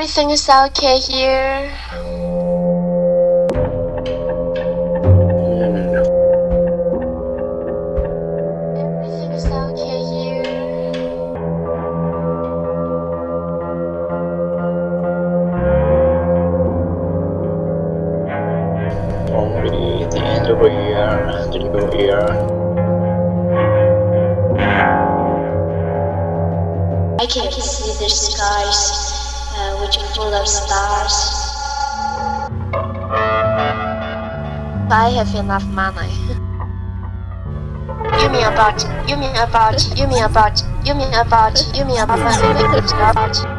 Everything is okay here. Everything is okay here. Only the end of the year, the new year. I can see the skies, which are full of stars. I have enough money. You mean about money?